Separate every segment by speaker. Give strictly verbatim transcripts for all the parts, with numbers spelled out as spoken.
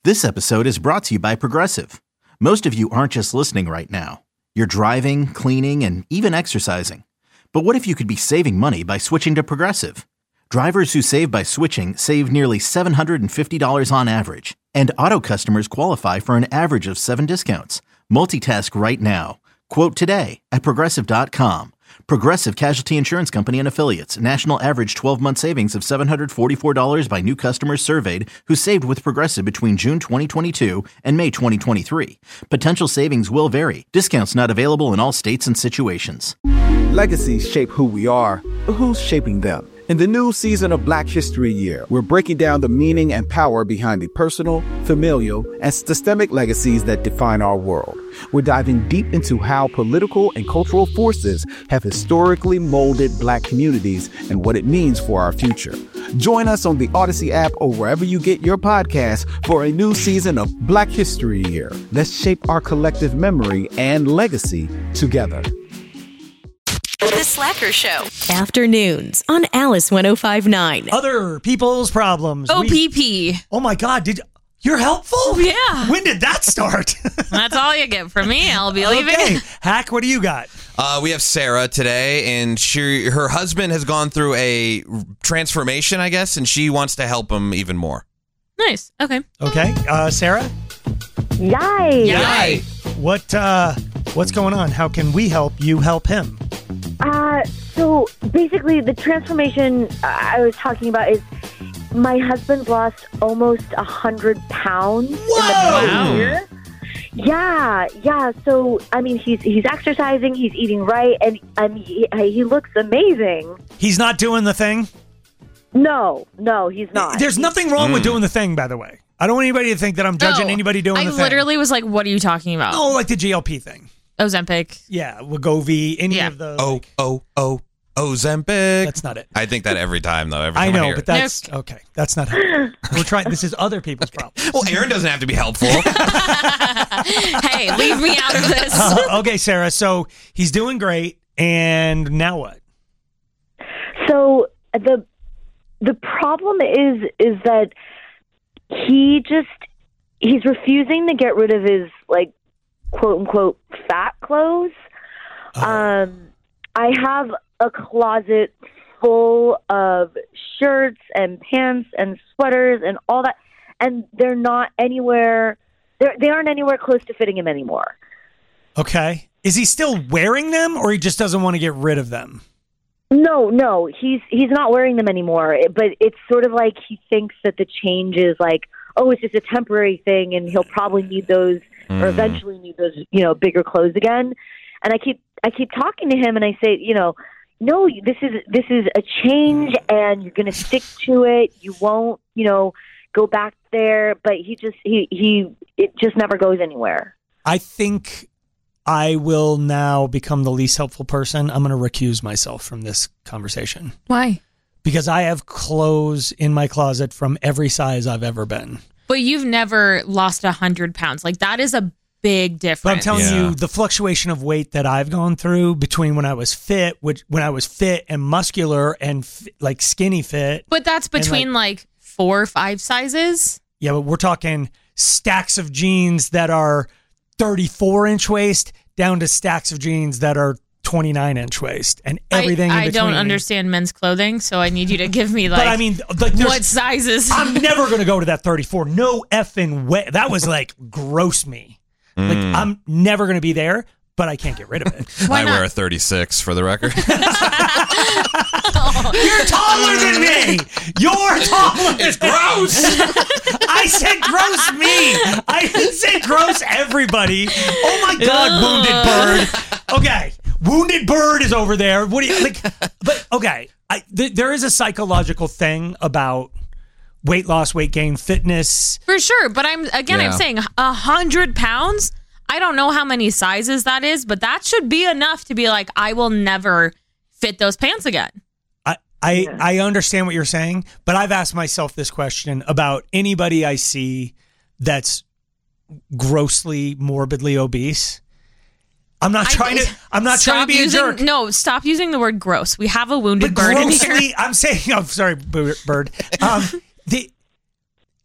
Speaker 1: This episode is brought to you by Progressive. Most of you aren't just listening right now. You're driving, cleaning, and even exercising. But what if you could be saving money by switching to Progressive? Drivers who save by switching save nearly seven hundred fifty dollars on average. And auto customers qualify for an average of seven discounts. Multitask right now. Quote today at Progressive dot com. Progressive Casualty Insurance Company and Affiliates. National average twelve-month savings of seven hundred forty-four dollars by new customers surveyed who saved with Progressive between June twenty twenty-two and May twenty twenty-three. Potential savings will vary. Discounts not available in all states and situations.
Speaker 2: Legacies shape who we are, but who's shaping them? In the new season of Black History Year, we're breaking down the meaning and power behind the personal, familial, and systemic legacies that define our world. We're diving deep into how political and cultural forces have historically molded Black communities and what it means for our future. Join us on the Odyssey app or wherever you get your podcasts for a new season of Black History Year. Let's shape our collective memory and legacy together.
Speaker 3: The Slacker Show.
Speaker 4: Afternoons on Alice one oh five point nine.
Speaker 5: Other people's problems.
Speaker 3: O P P.
Speaker 5: We, oh my God, did you're helpful?
Speaker 3: Yeah.
Speaker 5: When did that start?
Speaker 3: That's all you get from me. I'll be leaving.
Speaker 5: Okay. Hack, what do you got?
Speaker 6: Uh, we have Sarah today, and she her husband has gone through a transformation, I guess, and she wants to help him even more.
Speaker 3: Nice. Okay.
Speaker 5: Okay. Uh, Sarah?
Speaker 7: Yay.
Speaker 6: Yay.
Speaker 5: What uh, what's going on? How can we help you help him?
Speaker 7: Uh, so basically, the transformation I was talking about is my husband's lost almost a hundred pounds in the past year. Yeah, yeah. So I mean, he's he's exercising, he's eating right, and I mean, he, he looks amazing.
Speaker 5: He's not doing the thing?
Speaker 7: No, no, he's not.
Speaker 5: There's nothing wrong mm. with doing the thing, by the way. I don't want anybody to think that I'm judging
Speaker 3: no,
Speaker 5: anybody doing
Speaker 3: I
Speaker 5: the thing.
Speaker 3: I literally was like, "What are you talking about?"
Speaker 5: Oh, like the G L P thing.
Speaker 3: Ozempic.
Speaker 5: Yeah, Wegovy, any
Speaker 3: yeah.
Speaker 5: of the...
Speaker 6: Oh,
Speaker 5: like,
Speaker 6: oh, oh, Ozempic.
Speaker 5: That's not it.
Speaker 6: I think that every time, though. Every
Speaker 5: I
Speaker 6: time
Speaker 5: know,
Speaker 6: I hear
Speaker 5: but
Speaker 6: it.
Speaker 5: that's... Okay, that's not helpful. We're trying... This is other people's problems.
Speaker 6: Well, Aaron doesn't have to be helpful.
Speaker 3: Hey, leave me out of this.
Speaker 5: Uh, okay, Sarah, so he's doing great, and now what?
Speaker 7: So the the problem is is that he just... He's refusing to get rid of his, like, quote-unquote fat clothes. Oh. Um, I have a closet full of shirts and pants and sweaters and all that, and they're not anywhere, they're, they aren't anywhere close to fitting him anymore.
Speaker 5: Okay. Is he still wearing them, or he just doesn't want to get rid of them?
Speaker 7: No, no, he's he's not wearing them anymore, but it's sort of like he thinks that the change is like, oh, it's just a temporary thing, and he'll probably need those, mm. or eventually need those, you know, bigger clothes again. And I keep, I keep talking to him, and I say, you know, no, this is this is a change, and you're going to stick to it. You won't, you know, go back there. But he just, he, he, it just never goes anywhere.
Speaker 5: I think I will now become the least helpful person. I'm going to recuse myself from this conversation.
Speaker 3: Why?
Speaker 5: Because I have clothes in my closet from every size I've ever been.
Speaker 3: But you've never lost a hundred pounds. Like, that is a big difference.
Speaker 5: But I'm telling
Speaker 6: yeah.
Speaker 5: you, the fluctuation of weight that I've gone through between when I was fit, which when I was fit and muscular and f- like skinny fit.
Speaker 3: But that's between like, like four or five sizes.
Speaker 5: Yeah, but we're talking stacks of jeans that are thirty-four inch waist down to stacks of jeans that are twenty-nine inch waist and everything
Speaker 3: I,
Speaker 5: in between.
Speaker 3: I don't understand men's clothing, so I need you to give me like,
Speaker 5: but I mean, like
Speaker 3: what sizes.
Speaker 5: I'm never going to go to that thirty-four. No effing way. That was like gross me. Mm. Like I'm never going to be there, but I can't get rid of it.
Speaker 3: Why
Speaker 6: I
Speaker 3: not?
Speaker 6: wear a thirty-six for the record.
Speaker 5: You're taller than me. You're taller.
Speaker 6: It's gross.
Speaker 5: I said gross me. I didn't say gross everybody. Oh my God, wounded bird. Okay. Wounded bird is over there. What do you like? But okay, I, th- there is a psychological thing about weight loss, weight gain, fitness.
Speaker 3: For sure, but I'm again,
Speaker 6: Yeah.
Speaker 3: I'm saying a hundred pounds. I don't know how many sizes that is, but that should be enough to be like, I will never fit those pants again.
Speaker 5: I I, I understand what you're saying, but I've asked myself this question about anybody I see that's grossly, morbidly obese. I'm not trying
Speaker 3: I,
Speaker 5: to. I'm not trying to be
Speaker 3: using,
Speaker 5: a jerk.
Speaker 3: No, stop using the word gross. We have a wounded
Speaker 5: but
Speaker 3: bird
Speaker 5: grossly,
Speaker 3: in here.
Speaker 5: I'm saying. Oh, sorry, bird. Um, the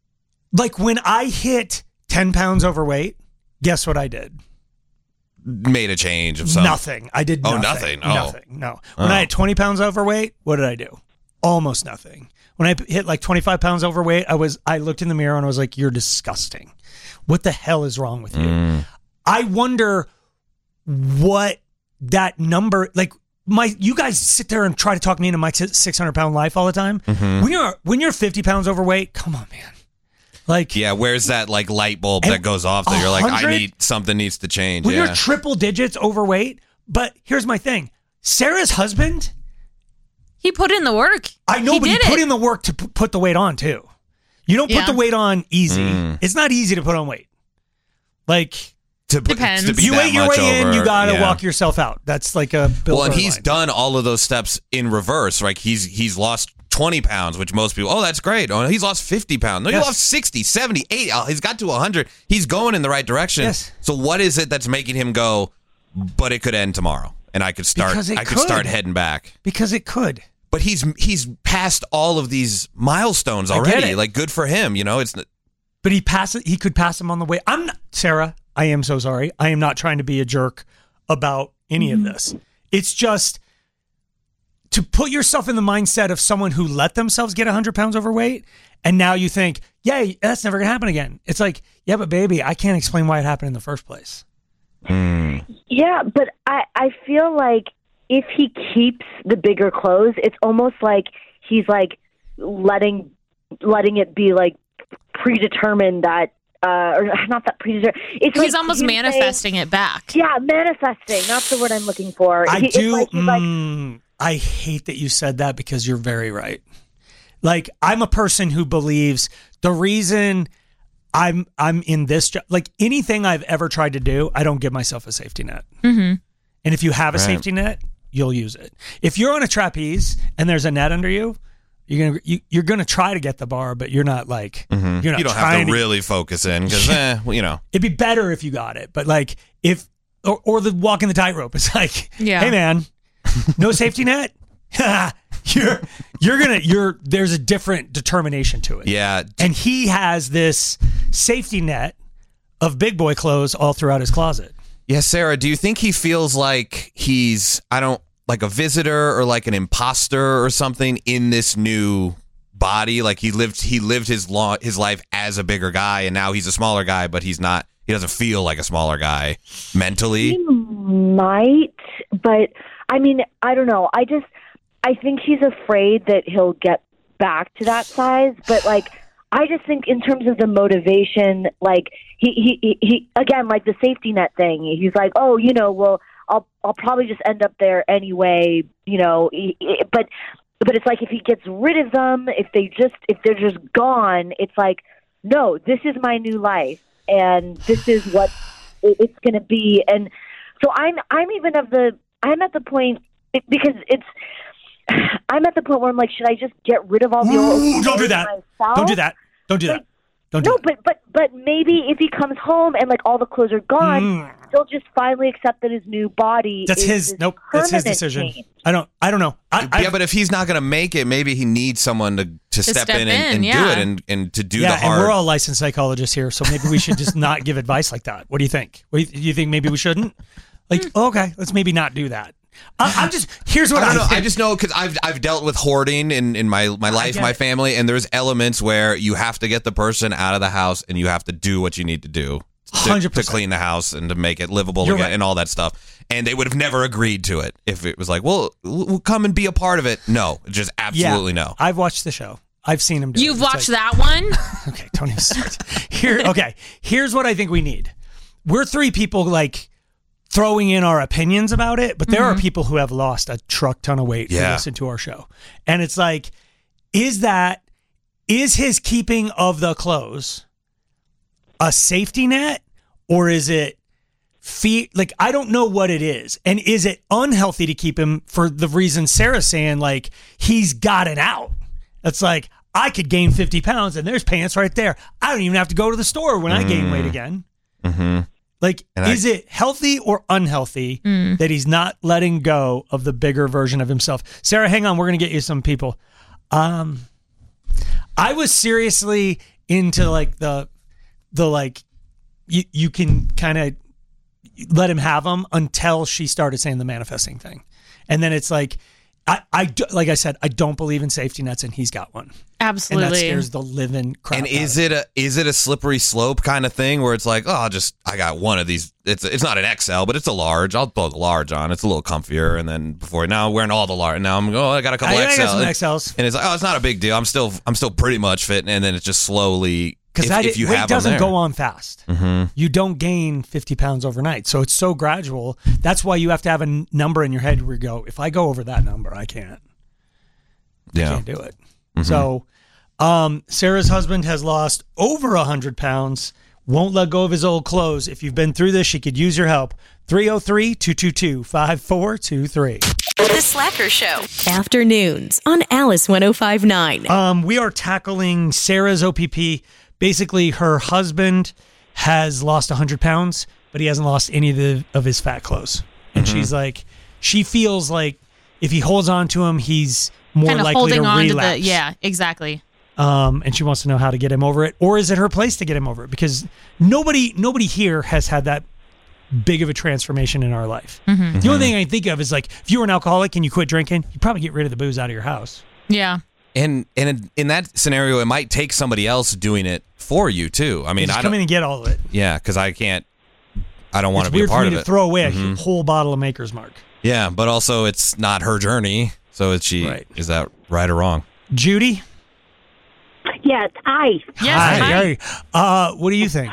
Speaker 5: Like when I hit ten pounds overweight, guess what I did?
Speaker 6: Made a change of some.
Speaker 5: Nothing. I did
Speaker 6: Oh,
Speaker 5: nothing.
Speaker 6: nothing. Oh.
Speaker 5: Nothing. No. When
Speaker 6: Oh.
Speaker 5: I had twenty pounds overweight, what did I do? Almost nothing. When I hit like twenty-five pounds overweight, I was I looked in the mirror and I was like, you're disgusting. What the hell is wrong with you?
Speaker 6: Mm.
Speaker 5: I wonder what that number, like my, you guys sit there and try to talk me into my six hundred pound life all the time.
Speaker 6: Mm-hmm.
Speaker 5: When you're, when you're fifty pounds overweight, come on, man. Like,
Speaker 6: Yeah, where's that like light bulb
Speaker 5: And
Speaker 6: that goes off that you're like, I
Speaker 5: one hundred
Speaker 6: need something needs to change.
Speaker 5: when
Speaker 6: yeah.
Speaker 5: you're triple digits overweight, but here's my thing. Sarah's husband,
Speaker 3: He put in the work.
Speaker 5: I know,
Speaker 3: he
Speaker 5: but he
Speaker 3: did
Speaker 5: put
Speaker 3: it.
Speaker 5: in the work to p- put the weight on too. You don't put
Speaker 3: Yeah.
Speaker 5: the weight on easy.
Speaker 6: Mm.
Speaker 5: It's not easy to put on weight. Like,
Speaker 6: to, put-
Speaker 3: Depends.
Speaker 6: to be
Speaker 5: you
Speaker 6: that
Speaker 5: ate your
Speaker 6: much
Speaker 5: way in,
Speaker 6: over,
Speaker 5: you got to
Speaker 6: yeah.
Speaker 5: walk yourself out. That's like a Bill
Speaker 6: Well, and
Speaker 5: Burr
Speaker 6: he's
Speaker 5: line.
Speaker 6: done all of those steps in reverse. Like he's he's lost twenty pounds, which most people, oh, that's great. Oh, he's lost fifty pounds. No, he
Speaker 5: Yes.
Speaker 6: lost sixty, seventy, eighty. Oh, he's got to one hundred. He's going in the right direction.
Speaker 5: Yes.
Speaker 6: So what is it that's making him go, but it could end tomorrow and I could start
Speaker 5: Because it
Speaker 6: I could
Speaker 5: could.
Speaker 6: start heading back.
Speaker 5: Because it could.
Speaker 6: But he's he's passed all of these milestones
Speaker 5: I get
Speaker 6: already.
Speaker 5: it.
Speaker 6: Like good for him, you know. It's
Speaker 5: But he pass it. He could pass him on the way. I'm not, Sarah. I am so sorry. I am not trying to be a jerk about any of this. It's just to put yourself in the mindset of someone who let themselves get one hundred pounds overweight, and now you think, yeah, that's never gonna happen again. It's like, yeah, but baby, I can't explain why it happened in the first place.
Speaker 7: Yeah, but I, I feel like if he keeps the bigger clothes, it's almost like he's like letting letting it be like predetermined that uh or not that predetermined. It's
Speaker 3: He's
Speaker 7: like
Speaker 3: almost
Speaker 7: him
Speaker 3: manifesting
Speaker 7: saying-
Speaker 3: it back.
Speaker 7: Yeah, manifesting. That's the word I'm looking for.
Speaker 5: I
Speaker 7: He- it's
Speaker 5: do.
Speaker 7: like he's like,
Speaker 5: mm, I hate that you said that because you're very right. Like I'm a person who believes the reason I'm I'm in this job, like anything I've ever tried to do, I don't give myself a safety net.
Speaker 3: Mm-hmm.
Speaker 5: And if you have a
Speaker 6: Right.
Speaker 5: safety net, you'll use it. If you're on a trapeze and there's a net under you, you're gonna you, you're gonna try to get the bar, but you're not like you're not.
Speaker 6: you don't
Speaker 5: trying
Speaker 6: have to really focus in because eh, well, you know.
Speaker 5: It'd be better if you got it, but like if or, or the walking the tightrope, it's like,
Speaker 3: Yeah.
Speaker 5: hey man, no safety net. you're you're gonna you're there's a different determination to it.
Speaker 6: Yeah.
Speaker 5: And he has this safety net of big boy clothes all throughout his closet.
Speaker 6: Yeah, Sarah, do you think he feels like he's, I don't, like a visitor or like an imposter or something in this new body? Like he lived, he lived his law, his life as a bigger guy, and now he's a smaller guy, but he's not, he doesn't feel like a smaller guy mentally.
Speaker 7: he might, but I mean, I don't know. I just I think he's afraid that he'll get back to that size, but like I just think in terms of the motivation, like he, he, he, he again, like the safety net thing, he's like, oh, you know, well, I'll, I'll probably just end up there anyway, you know, he, he- but, but it's like if he gets rid of them, if they just, if they're just gone, it's like, no, this is my new life and this is what it- it's going to be. And so I'm, I'm even of the, I'm at the point because it's, I'm at the point where I'm like, should I just get rid of all the old?
Speaker 5: Ooh, don't do
Speaker 7: clothes
Speaker 5: that.
Speaker 7: myself?
Speaker 5: Don't do that. Don't do that.
Speaker 7: Like,
Speaker 5: Don't do
Speaker 7: No,
Speaker 5: that.
Speaker 7: but but but maybe if he comes home and like all the clothes are gone,
Speaker 5: Mm.
Speaker 7: he'll just finally accept that his new body.
Speaker 5: That's
Speaker 7: is
Speaker 5: his.
Speaker 7: this
Speaker 5: Nope. That's his
Speaker 7: permanent
Speaker 5: decision.
Speaker 7: change.
Speaker 5: I don't. I don't know. I, I,
Speaker 6: yeah, but if he's not going to make it, maybe he needs someone to, to, step,
Speaker 3: step
Speaker 6: in and,
Speaker 3: in,
Speaker 6: and do
Speaker 3: yeah.
Speaker 6: it and, and to do
Speaker 5: yeah,
Speaker 6: the
Speaker 5: and
Speaker 6: hard.
Speaker 5: we're all licensed psychologists here, so maybe we should just not give advice like that. What do you think? What do you, you think maybe we shouldn't? Like, okay, let's maybe not do that. I, I'm just here's what
Speaker 6: I
Speaker 5: I,
Speaker 6: don't know.
Speaker 5: think.
Speaker 6: I just know because I've I've dealt with hoarding in, in my my life,
Speaker 5: get
Speaker 6: my
Speaker 5: it.
Speaker 6: family, and there's elements where you have to get the person out of the house and you have to do what you need to do to,
Speaker 5: one hundred
Speaker 6: to
Speaker 5: percent.
Speaker 6: clean the house and to make it livable
Speaker 5: You're
Speaker 6: again
Speaker 5: right.
Speaker 6: and all that stuff. And they would have never agreed to it if it was like, well, we'll come and be a part of it. No, just absolutely
Speaker 5: yeah,
Speaker 6: no.
Speaker 5: I've watched the show. I've seen him do it.
Speaker 3: You've
Speaker 5: It's
Speaker 3: watched
Speaker 5: like-
Speaker 3: that one?
Speaker 5: Okay, Tony, start. Here, okay, here's what I think we need. We're three people like throwing in our opinions about it, but there are people who have lost a truck ton of weight who
Speaker 6: Yeah.
Speaker 5: listen to our show. And it's like, is that, is his keeping of the clothes a safety net or is it feet? Like, I don't know what it is. And is it unhealthy to keep him for the reason Sarah's saying, like, he's got it out? It's like, I could gain fifty pounds and there's pants right there. I don't even have to go to the store when I gain weight again.
Speaker 6: Mm-hmm.
Speaker 5: Like,
Speaker 6: And I-
Speaker 5: is it healthy or unhealthy that he's not letting go of the bigger version of himself? Sarah, hang on. We're going to get you some people. Um, I was seriously into like the the like you you can kind of let him have them until she started saying the manifesting thing, and then it's like I I do, like I said, I don't believe in safety nets, and he's got one.
Speaker 3: Absolutely.
Speaker 5: And that scares the living crap.
Speaker 6: And
Speaker 5: out
Speaker 6: is
Speaker 5: of
Speaker 6: it a is it a slippery slope kind of thing where it's like, oh, I'll just I got one of these. It's it's not an X L, but it's a large. I'll throw the large on. It's a little comfier. And then before now I'm wearing all the large. Now I'm oh I got a couple
Speaker 5: I,
Speaker 6: X Ls.
Speaker 5: I got some X Ls.
Speaker 6: And it's like, oh, it's not a big deal. I'm still I'm still pretty much fit. And then it's just slowly
Speaker 5: Because
Speaker 6: if,
Speaker 5: that
Speaker 6: if you
Speaker 5: weight
Speaker 6: have them
Speaker 5: doesn't
Speaker 6: there.
Speaker 5: go on fast.
Speaker 6: Mm-hmm.
Speaker 5: You don't gain fifty pounds overnight. So it's so gradual. That's why you have to have a n- number in your head where you go, if I go over that number, I can't.
Speaker 6: Yeah.
Speaker 5: I can't do it. So um, Sarah's husband has lost over one hundred pounds, won't let go of his old clothes. If you've been through this, she could use your help. three oh three, two two two, five four two three.
Speaker 4: The Slacker Show. Afternoons on Alice one oh five point nine.
Speaker 5: Um, we are tackling Sarah's O P P. Basically, her husband has lost one hundred pounds, but he hasn't lost any of, the, of his fat clothes. And
Speaker 3: Mm-hmm.
Speaker 5: she's like, she feels like if he holds on to him, he's more
Speaker 3: Kind of
Speaker 5: likely
Speaker 3: holding
Speaker 5: to
Speaker 3: on
Speaker 5: relapse.
Speaker 3: to the yeah, exactly.
Speaker 5: Um, and she wants to know how to get him over it, or is it her place to get him over it? Because nobody, nobody here has had that big of a transformation in our life.
Speaker 3: Mm-hmm.
Speaker 5: The only thing I think of is like, if you were an alcoholic and you quit drinking, you probably get rid of the booze out of your house.
Speaker 3: Yeah.
Speaker 6: And and in, in that scenario, it might take somebody else doing it for you too. I
Speaker 5: You
Speaker 6: mean,
Speaker 5: just
Speaker 6: I
Speaker 5: come
Speaker 6: don't.
Speaker 5: in and get all of it.
Speaker 6: Yeah, because I can't. I don't want
Speaker 5: It's
Speaker 6: to be a
Speaker 5: weird for
Speaker 6: part
Speaker 5: me
Speaker 6: of
Speaker 5: to
Speaker 6: it.
Speaker 5: throw away a
Speaker 6: Mhm.
Speaker 5: whole bottle of Maker's Mark.
Speaker 6: Yeah, but also it's not her journey. So is she?
Speaker 5: Right.
Speaker 6: Is that right or wrong?
Speaker 5: Judy?
Speaker 8: Yes, I.
Speaker 3: Yes.
Speaker 5: Hi.
Speaker 3: hi.
Speaker 5: Hi. Uh, what do you think?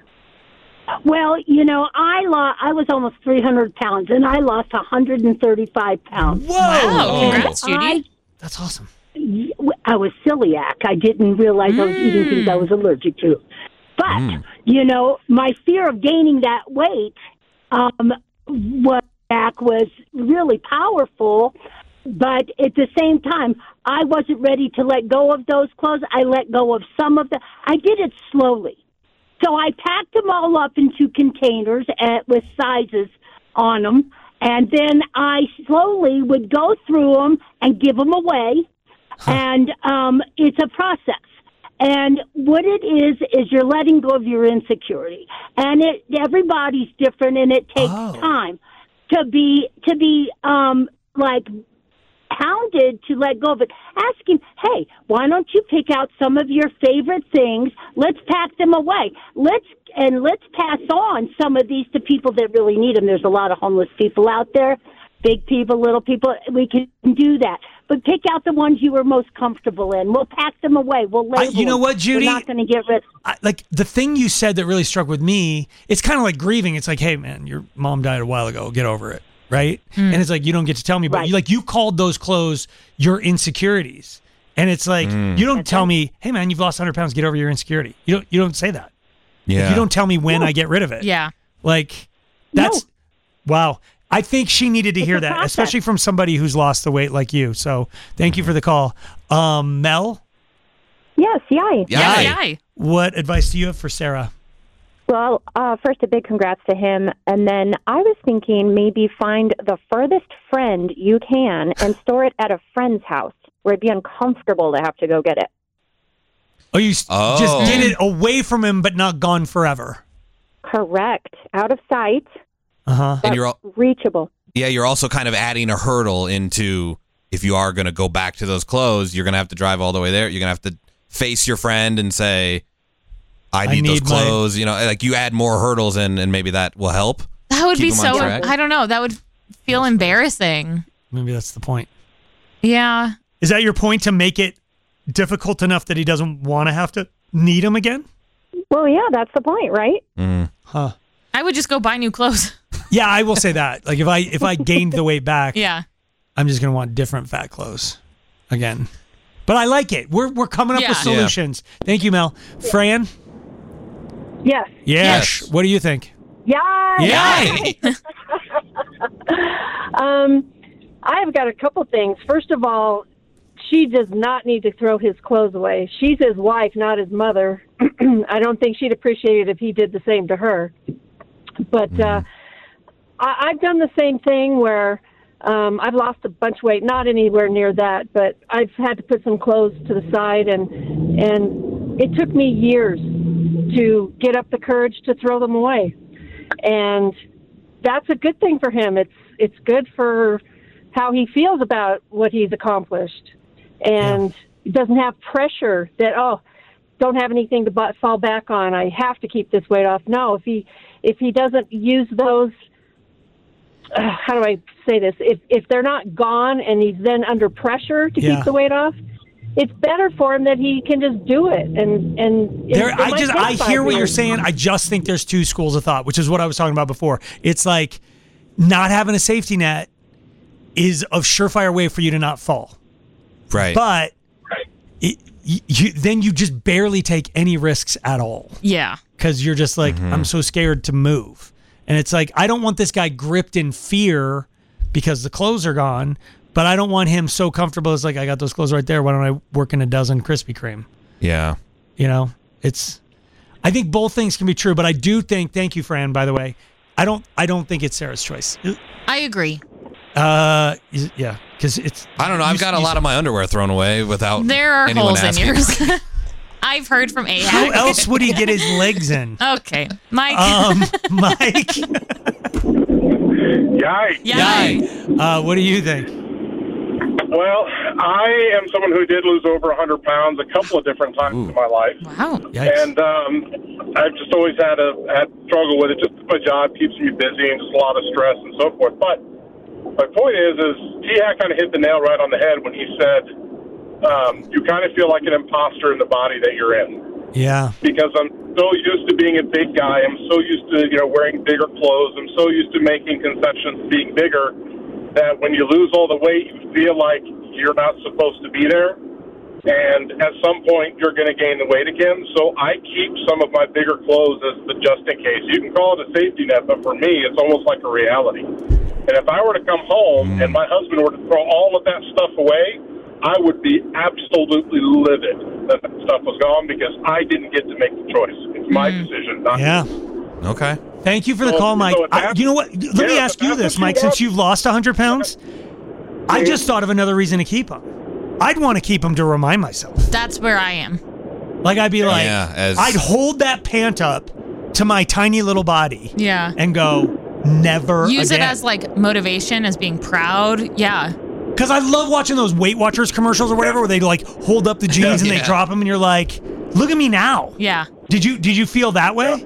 Speaker 8: Well, you know, I lost. I was almost three hundred pounds, and I lost one hundred thirty-five pounds.
Speaker 5: Whoa!
Speaker 3: Wow.
Speaker 8: And
Speaker 3: Congrats, Judy.
Speaker 8: I,
Speaker 5: That's awesome.
Speaker 8: I was celiac. I didn't realize I was eating things I was allergic to. But you know, my fear of gaining that weight um, was back was really powerful. But at the same time, I wasn't ready to let go of those clothes. I let go of some of the. I did it slowly. So I packed them all up into containers at, with sizes on them, and then I slowly would go through them and give them away. And um, it's a process. And what it is is you're letting go of your insecurity, and it everybody's different, and it takes
Speaker 5: Oh.
Speaker 8: time to be to be um, like. hounded to let go of it. Ask him, hey, why don't you pick out some of your favorite things? Let's pack them away. Let's and let's pass on some of these to people that really need them. There's a lot of homeless people out there, big people, little people. We can do that. But pick out the ones you were most comfortable in. We'll pack them away. We'll label
Speaker 5: you know
Speaker 8: them.
Speaker 5: what, Judy?
Speaker 8: We're not going to get rid.
Speaker 5: I, like the thing you said that really struck with me, it's kind of like grieving. It's like, hey, man, your mom died a while ago. Get over it. Right. And it's like, you don't get to tell me, but
Speaker 8: Right.
Speaker 5: you like you called those clothes your insecurities. And it's like, you don't tell me, hey, man, you've lost one hundred pounds. Get over your insecurity. You don't you don't say that. Like,
Speaker 6: Yeah.
Speaker 5: you don't tell me when I get rid of it.
Speaker 3: Yeah.
Speaker 5: Like, that's, wow. I think she needed to hear
Speaker 8: a
Speaker 5: that,
Speaker 8: process.
Speaker 5: especially from somebody who's lost the weight like you. So thank you for the call. Um, Mel,
Speaker 9: Yes, yay.
Speaker 6: Yeah.
Speaker 3: Yeah. yeah.
Speaker 5: what advice do you have for Sarah?
Speaker 9: Well, uh, first, a big congrats to him. And then I was thinking maybe find the furthest friend you can and store it at a friend's house where it'd be uncomfortable to have to go get it.
Speaker 5: Oh, you s-
Speaker 6: Oh.
Speaker 5: just did it away from him, but not gone forever.
Speaker 9: Correct. Out of sight,
Speaker 5: Uh huh.
Speaker 9: but
Speaker 6: And you're al-
Speaker 9: reachable.
Speaker 6: yeah, you're also kind of adding a hurdle into if you are going to go back to those clothes, you're going to have to drive all the way there. You're going to have to face your friend and say, I
Speaker 5: I
Speaker 6: need,
Speaker 5: need
Speaker 6: those
Speaker 5: my-
Speaker 6: clothes. You know, like you add more hurdles and, and maybe that will help.
Speaker 3: That would
Speaker 6: Keep
Speaker 3: be
Speaker 6: him on
Speaker 3: so.
Speaker 6: track.
Speaker 3: I don't know. That would feel embarrassing.
Speaker 5: Maybe that's the point.
Speaker 3: Yeah.
Speaker 5: Is that your point, to make it difficult enough that he doesn't want to have to need him again?
Speaker 9: Well, yeah, that's the point, right?
Speaker 6: Mm.
Speaker 5: Huh.
Speaker 3: I would just go buy new clothes.
Speaker 5: Yeah, I will say that. Like if I if I gained the weight back,
Speaker 3: Yeah.
Speaker 5: I'm just gonna want different fat clothes again. But I like it. We're we're coming up
Speaker 3: Yeah.
Speaker 5: with solutions. Thank you, Mel. Fran?
Speaker 8: Yes.
Speaker 5: Yes.
Speaker 6: Yes.
Speaker 5: What do you think?
Speaker 8: Yeah.
Speaker 5: Yeah.
Speaker 10: Um, I've got a couple things. First of all, she does not need to throw his clothes away. She's his wife, not his mother. I don't think she'd appreciate it if he did the same to her. But uh, I, I've done the same thing where um, I've lost a bunch of weight, not anywhere near that, but I've had to put some clothes to the side and and it took me years to get up the courage to throw them away. And that's a good thing for him. It's it's good for how he feels about what he's accomplished. And yeah. He doesn't have pressure that, oh, don't have anything to butt, fall back on. I have to keep this weight off. No, if he if he doesn't use those, uh, how do I say this? If if they're not gone and he's then under pressure to
Speaker 5: yeah.
Speaker 10: keep the weight off, it's better for him that he can just do it. And and
Speaker 5: there,
Speaker 10: it, it
Speaker 5: I
Speaker 10: might
Speaker 5: just
Speaker 10: take
Speaker 5: I
Speaker 10: five
Speaker 5: hear what
Speaker 10: years.
Speaker 5: you're saying. I just think there's two schools of thought, which is what I was talking about before. It's like not having a safety net is a surefire way for you to not fall.
Speaker 6: Right.
Speaker 5: But it, you, you, then you just barely take any risks at all.
Speaker 3: Yeah.
Speaker 5: Because you're just like,
Speaker 6: Mm-hmm.
Speaker 5: I'm so scared to move. And it's like, I don't want this guy gripped in fear because the clothes are gone, but I don't want him so comfortable. It's like, I got those clothes right there. Why don't I work in a dozen Krispy Kreme?
Speaker 6: Yeah.
Speaker 5: You know, it's, I think both things can be true, but I do think, thank you, Fran, by the way, I don't, I don't think it's Sarah's choice.
Speaker 3: I agree.
Speaker 5: Uh, yeah, because it's.
Speaker 6: I don't know. I've
Speaker 5: you-
Speaker 6: got a
Speaker 5: you-
Speaker 6: lot of my underwear thrown away without
Speaker 3: There are
Speaker 6: anyone
Speaker 3: holes in
Speaker 6: asking.
Speaker 3: yours. I've heard from Ahab.
Speaker 5: How else would he get his legs in?
Speaker 3: Okay. Mike.
Speaker 5: Um, Mike.
Speaker 11: Yikes.
Speaker 3: Yay.
Speaker 5: Uh, what do you think?
Speaker 11: Well, I am someone who did lose over one hundred pounds a couple of different times
Speaker 6: Ooh.
Speaker 11: in my life.
Speaker 3: Wow.
Speaker 5: Yikes.
Speaker 11: And um, I've just always had a had struggle with it. Just my job keeps me busy and just a lot of stress and so forth. But my point is, is T-Hack kind of hit the nail right on the head when he said um, you kind of feel like an imposter in the body that you're in.
Speaker 5: Yeah.
Speaker 11: Because I'm so used to being a big guy. I'm so used to, you know, wearing bigger clothes. I'm so used to making concessions, being bigger, that when you lose all the weight, you feel like you're not supposed to be there. And at some point, you're going to gain the weight again. So I keep some of my bigger clothes as the just in case. You can call it a safety net, but for me, it's almost like a reality. And if I were to come home and my husband were to throw all of that stuff away, I would be absolutely livid that that stuff was gone because I didn't get to make the choice. It's my decision, not
Speaker 5: Yeah.
Speaker 6: Okay.
Speaker 5: Thank you for the
Speaker 11: So-
Speaker 5: call, Mike.
Speaker 11: so if
Speaker 5: I,
Speaker 11: that's-
Speaker 5: you know what? Let
Speaker 11: yeah,
Speaker 5: me
Speaker 11: if
Speaker 5: ask you
Speaker 11: that's
Speaker 5: this,
Speaker 11: what you
Speaker 5: Mike.
Speaker 11: want-
Speaker 5: Since you've lost one hundred pounds, I just thought of another reason to keep him. I'd want to keep him to remind myself.
Speaker 3: That's where I am.
Speaker 5: Like, I'd be like,
Speaker 6: Yeah, as-
Speaker 5: I'd hold that pant up to my tiny little body
Speaker 3: Yeah.
Speaker 5: and go, never
Speaker 3: Use
Speaker 5: again.
Speaker 3: it as like motivation, as being proud. Yeah.
Speaker 5: Because I love watching those Weight Watchers commercials or whatever, where they like hold up the jeans and they
Speaker 6: Yeah.
Speaker 5: drop them, and you're like, "Look at me now."
Speaker 3: Yeah.
Speaker 5: Did you did you feel that way?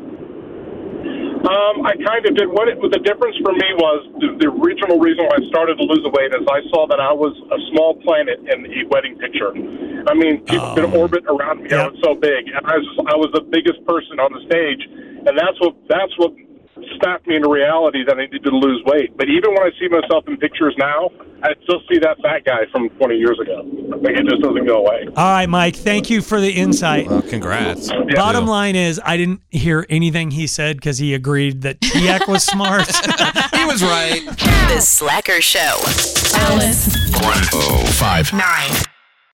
Speaker 11: Um, I kind of did. What it, the difference for me was the, the original reason why I started to lose the weight is I saw that I was a small planet in the wedding picture. I mean, people could orbit around me. I
Speaker 5: Yep.
Speaker 11: was so big, and I was I was the biggest person on the stage, and that's what that's what snapped me into reality that I needed to lose weight. But even when I see myself in pictures now, I still see that fat guy from twenty years ago. Like it just doesn't go away.
Speaker 5: All right, Mike. Thank you for the insight.
Speaker 6: Well, congrats.
Speaker 5: Bottom line is, I didn't hear anything he said because he agreed that T A C was smart.
Speaker 6: He was right.
Speaker 4: The Slacker Show.
Speaker 12: Alice.
Speaker 13: one oh five
Speaker 12: Nine.